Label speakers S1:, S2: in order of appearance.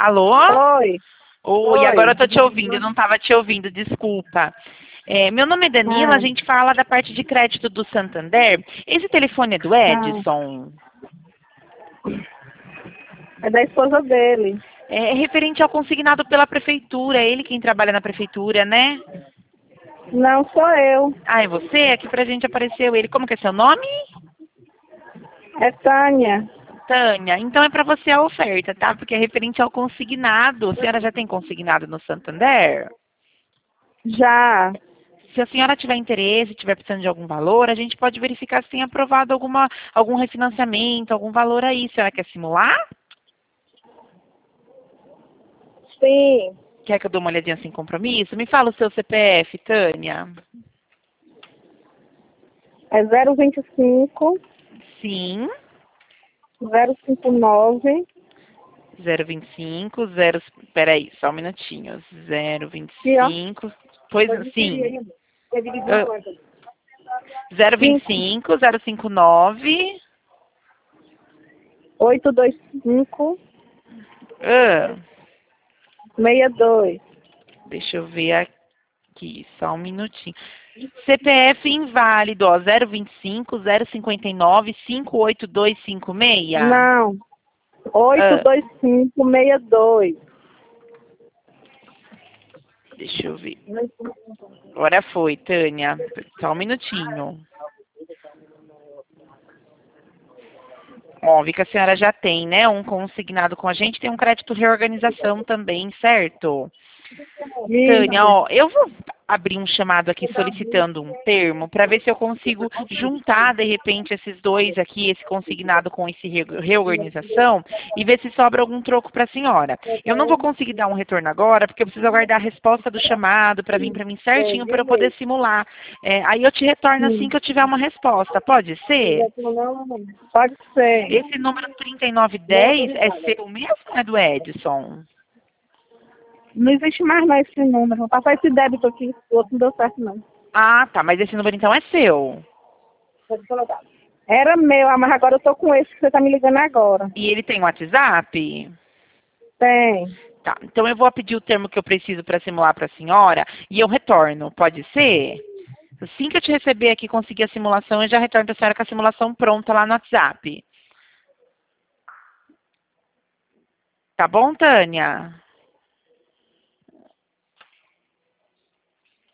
S1: Alô?
S2: Oi.
S1: Oi, agora eu tô te ouvindo, eu não estava te ouvindo, desculpa. Meu nome é Danila, a gente fala da parte de crédito do Santander. Esse telefone é do Edson?
S2: É da esposa dele.
S1: É referente ao consignado pela prefeitura, é ele quem trabalha na prefeitura, né?
S2: Não sou eu.
S1: Ah, é você? Aqui pra gente apareceu ele. Como que é seu nome?
S2: É Tânia.
S1: Tânia. Então é para você a oferta, tá? Porque é referente ao consignado. A senhora já tem consignado no Santander?
S2: Já.
S1: Se a senhora tiver interesse, tiver precisando de algum valor, a gente pode verificar se tem aprovado algum refinanciamento, algum valor aí. A senhora quer simular?
S2: Sim.
S1: Quer que eu dê uma olhadinha sem compromisso? Me fala o seu CPF, Tânia.
S2: É 025
S1: Sim.
S2: 059
S1: 025, 0... Peraí, só um minutinho.
S2: Aqui, ó.
S1: 025... Pois, sim.
S2: Ah,
S1: 025, 059...
S2: 825
S1: Ah,
S2: 62.
S1: deixa eu ver aqui, só um minutinho. CPF inválido, ó, 025, 059, 58256.
S2: Não.
S1: Ah,
S2: 82562.
S1: deixa eu ver. Agora foi, Tânia. Só um minutinho. Ó, vi que a senhora já tem, né? Um consignado com a gente, tem um crédito reorganização também, certo? Tânia,
S2: Isso.
S1: ó, eu vou abrir um chamado aqui solicitando um termo para ver se eu consigo juntar, de repente, esses dois aqui, esse consignado com esse reorganização, e ver se sobra algum troco para a senhora. Eu não vou conseguir dar um retorno agora, porque eu preciso aguardar a resposta do chamado para vir para mim certinho, para eu poder simular. Aí eu te retorno assim que eu tiver uma resposta. Pode ser?
S2: Pode ser.
S1: Esse número 3910 é seu mesmo ou é do Edson?
S2: Não existe mais não esse número. Vou passar esse débito aqui. O outro não deu certo, não.
S1: Ah, tá. Mas esse número então é seu.
S2: Era meu, mas agora eu tô com esse que você tá me ligando agora.
S1: E ele tem WhatsApp?
S2: Tem.
S1: Tá. Então eu vou pedir o termo que eu preciso para simular para a senhora e eu retorno. Pode ser? Assim que eu te receber aqui, conseguir a simulação, eu já retorno para a senhora com a simulação pronta lá no WhatsApp. Tá bom, Tânia?